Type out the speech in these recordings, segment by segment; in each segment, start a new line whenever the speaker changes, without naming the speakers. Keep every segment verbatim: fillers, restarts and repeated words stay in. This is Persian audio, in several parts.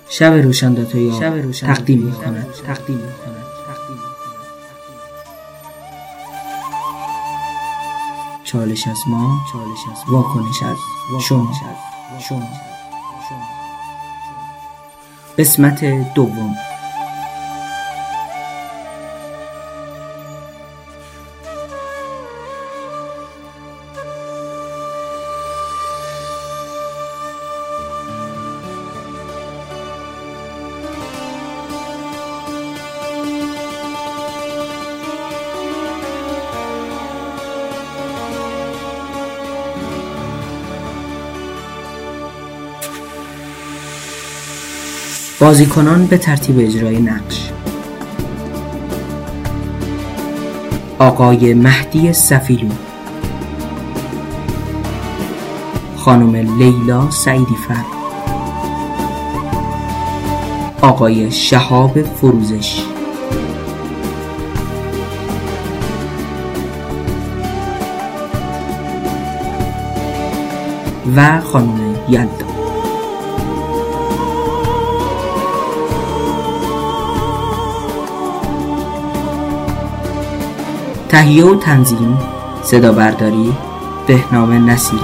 شب روشنداتویا تقدیم می‌کند تقدیم می‌کند چالش از ما، چالش از واکنش از شما. شما قسمت دوم. بازیکنان به ترتیب اجرای نقش: آقای مهدی صفیلو، خانم لیلا سعیدی فر، آقای شهاب فروزش و خانم یلدا. تهیه و تنظیم صدا برداری بهنام نصیری.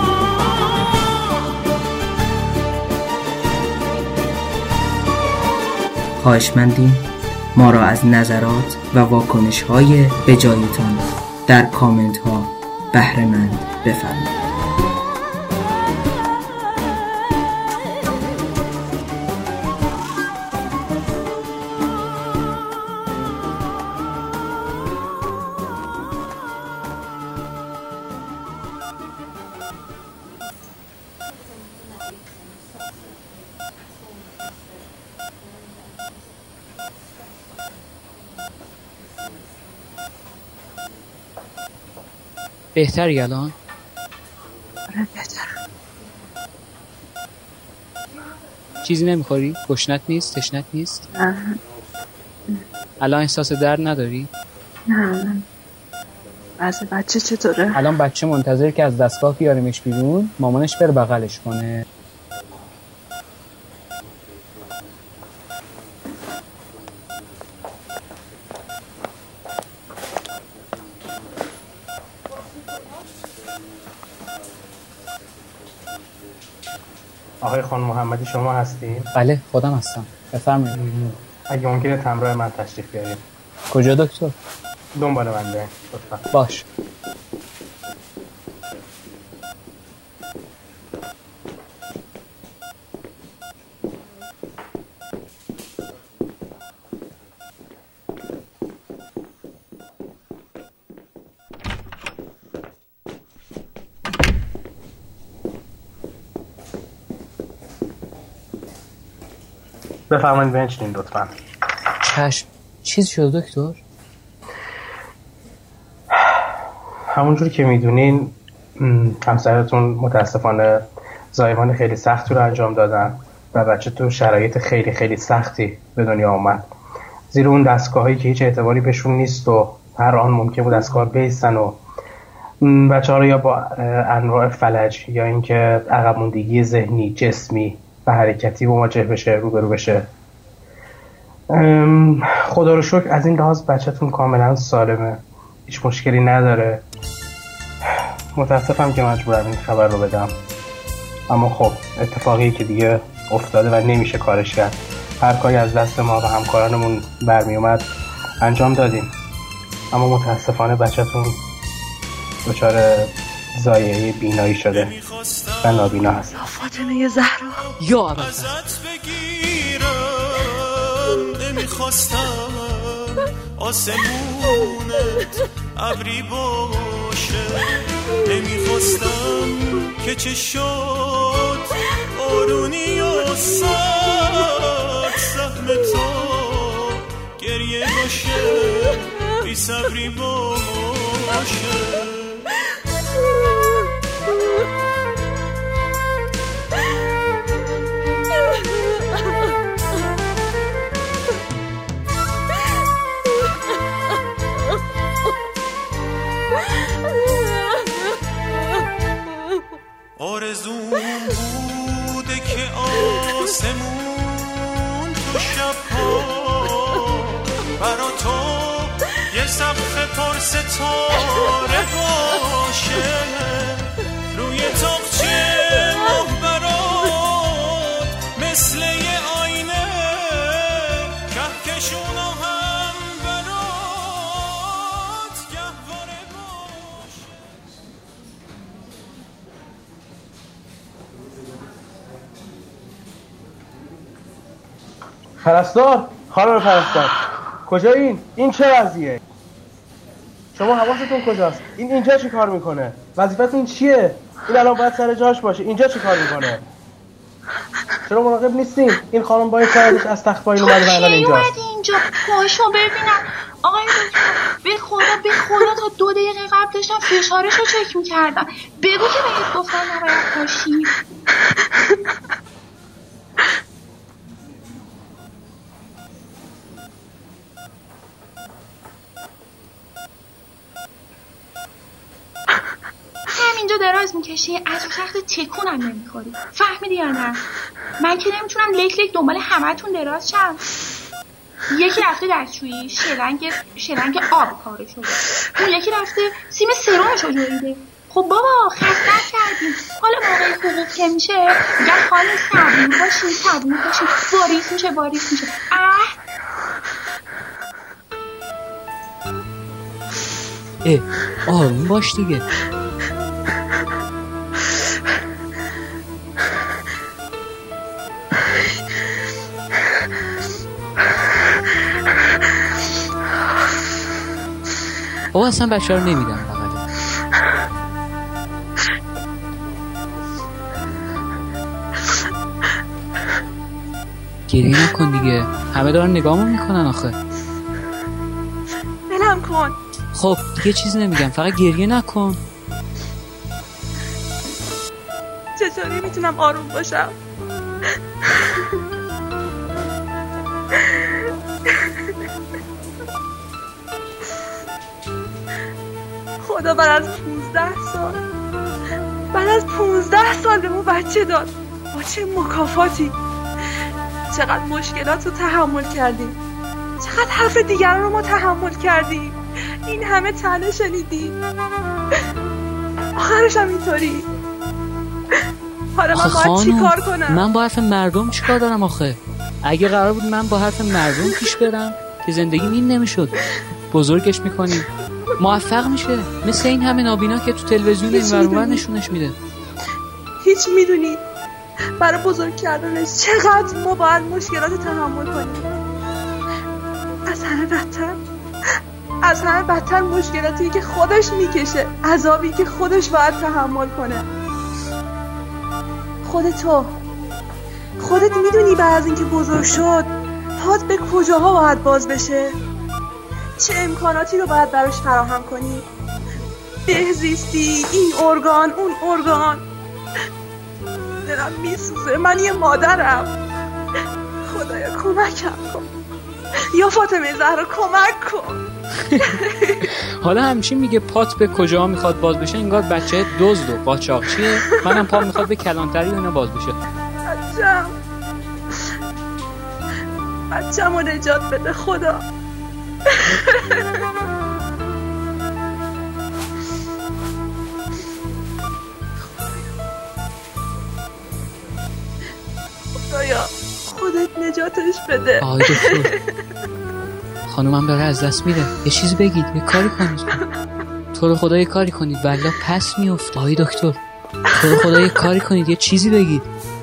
خواهشمندیم ما را از نظرات و واکنش های به جایتان در کامنت ها بهره مند بفرمایید.
بهتری الان؟
آره بهترم.
چیزی نمیخوری؟ گشنت نیست؟ تشنت نیست؟
نه.
الان احساس درد نداری؟
نه. از بچه چطوره؟
الان بچه منتظر که از دستگاه بیاریمش بیرون، مامانش بره بغلش کنه.
آقای خان محمدی شما هستین؟
بله خودم هستم. بفرمایید.
اگه ممکنه همراه من تشریف بیارید.
کجا دکتر؟
دنبال من بیاین لطفا.
باش.
بفرمایید بنشینید لطفا.
چشم. چیزی شده دکتر؟
همونجوری که میدونین همسرتون متاسفانه زایمان خیلی سختی رو انجام دادن و بچه تو شرایط خیلی خیلی سختی به دنیا آمد. زیر اون دستگاه هایی که هیچ اعتباری بهشون نیست و هر آن ممکن بود دستگاه بیستن و بچه ها رو یا با انواع فلج یا اینکه عقب موندگی ذهنی، جسمی و حرکتی مواجه بشه، روبرو بشه. خدا رو شکر از این لحاظ بچه‌تون کاملا سالمه، هیچ مشکلی نداره. متاسفم که مجبورم این خبر رو بدم، اما خب اتفاقی که دیگه افتاده و نمیشه کارش کرد. هر کاری از دست ما و همکارانمون برمی اومد انجام دادیم، اما متاسفانه بچه‌تون دچار ضایعه بینایی شده و نابینا هست.
فاطمه زهرا
یا ابدا
نمیخواستم آسمونت ابری باشه، نمیخواستم که چه شد آرونی و ساد سهم تو گریه باشه، بی صبری باشه. آرزوم بوده که آسمون ستاره باشه روی تاقچه مهبرات مثل یه آینه کهکشون هم برات گهواره باشه.
پرستار، خانم پرستار کجا این؟ این چه وضعیه؟ شما حواستون کجاست؟ این اینجا چی کار میکنه؟ وظیفتون چیه؟ این الان باید سر جاش باشه. اینجا چی کار میکنه؟ چرا مراقب نیستین؟ این خانم با این سرش از تخت پایین اومده و الان اینجاست.
اومدی اینجا پاشو ببینم. آقای دکتر به خدا به خدا تا دو دقیقه قبل داشتم فشارش رو چک میکردم. بگو که بهت گفتن نباید پاشی. همینجا دراز میکشی از تخت تکونم نمیخوری. فهمیدی یا نه؟ من که نمیتونم لیک لیک دنبال همتون دراز شم. یکی رفته دستشویی شلنگ شلنگ آب کارش شده، اون یکی رفته سیم سرمشو جویده. خب بابا خسته کردیم. حالا موقع حقوق که میشه میگن خانم صبور باشین صبور باشین واریس میشه واریس میشه. اه
اه آروم باش دیگه. بابا اصلا بچه رو نمیدم فقط. گریه نکن دیگه، همه دارن نگاهمون میکنن آخه.
ولم کن.
خب دیگه چیز نمیگم، فقط گریه نکن.
چطوری میتونم آروم باشم؟ خدا بعد از پونزده سال بعد از پونزده سال به ما بچه داد. با چه مکافاتی. چقدر مشکلات رو تحمل کردیم، چقدر حرف دیگران رو ما تحمل کردیم. این همه طعنه شنیدیم، آخرش هم اینطوری. حالا من باید چی کار کنم؟
من با حرف مردم چی کار دارم آخه؟ اگه قرار بود من با حرف مردم پیش برم که زندگیم این نمیشد. بزرگش میکنیم موفق میشه، مثل این همه نابینا که تو تلویزیون این ورور نشونش میده.
هیچ میدونی برای بزرگ کردنش چقدر ما باید مشکلات تحمل کنیم. از همه بدتر از همه بدتر مشکلاتی که خودش میکشه، عذابی که خودش باید تحمل کنه. خودت تو خودت میدونی بعد از اینکه بزرگ شد پات به کجاها باید باز بشه، چه امکاناتی رو باید براش فراهم کنی. بهزیستی، این ارگان اون ارگان. دلم میسوزه، من یه مادرم. خدایا کمکم کن، یا فاطمه زهرا کمک کن.
حالا همچین میگه پات به کجا میخواد باز بشه، انگار بچه دزد و قاچاقچیه. منم پا میخواد به کلانتری و اینا باز بشه.
بچم بچم رو نجات بده خدا. خدایا خودت نجاتش بده.
آی دکتر خانومم داره از دست میره، یه چیزی بگید، یه کاری کنید. تو رو خدا یه کاری کنید والله پس میفته. آی دکتر تو رو خدا یه کاری کنید، یه چیزی بگید.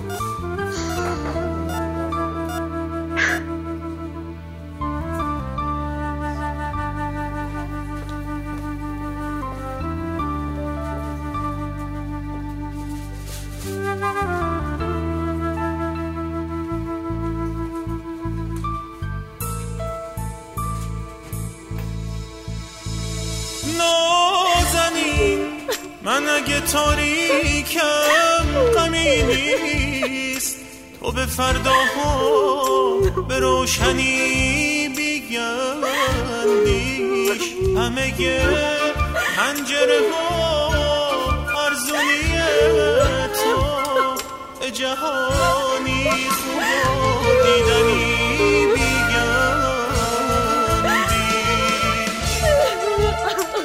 من اگه تاریکم غمی نیست، تو به فرداها به روشنی بیگندیش. همه پنجره ها ارزونی تو به جهانی خوب و دیدنی بیگندیش.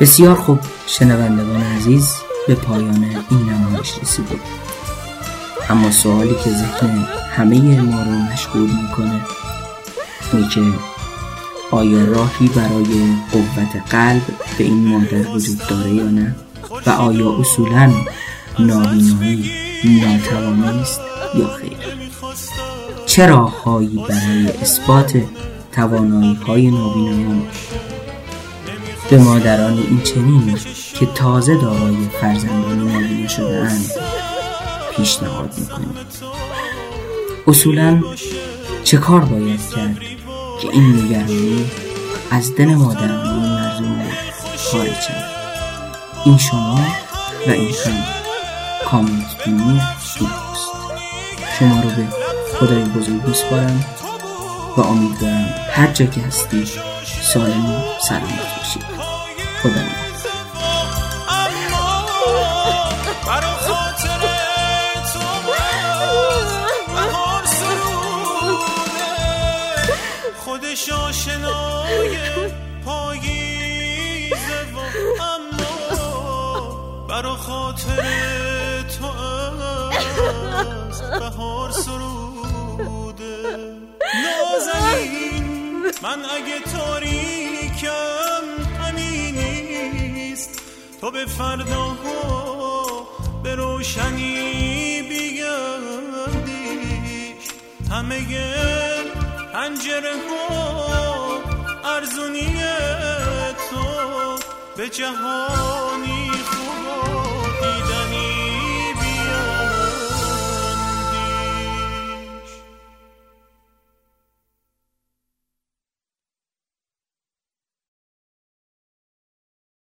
بسیار خوب شنوندگان عزیز، به پایان این نمایش رسیدیم. اما سوالی که ذهن همه ما رو مشغول میکنه اینه که آیا راهی برای قوت قلب به این مادر وجود داره یا نه؟ و آیا اصولاً نابینایی ناتوانی است یا خیر؟ چه راههایی برای اثبات توانایی های نابینایان به مادران این چنین که تازه دارای فرزندانی نابینا شده اند پیشنهاد میکنید؟ اصولاً چه کار باید کرد که این نگرانی از دل مادران مرزوم خارج شود؟ این شما و این هم کامنت بینی این پست. شما رو به خدای بزرگ میسپارم و امیدوارم هر جا که هستید سالم و سلامت باشید. خدا نگهدار.
خودش آشنای پاییزه و اما برا خاطر تو از بهار سروده. نازنین من اگه تاریکم همینیست، تو به فرداها به روشنی بیگردیش. همه پنجره ها ارزونی تو به جهانی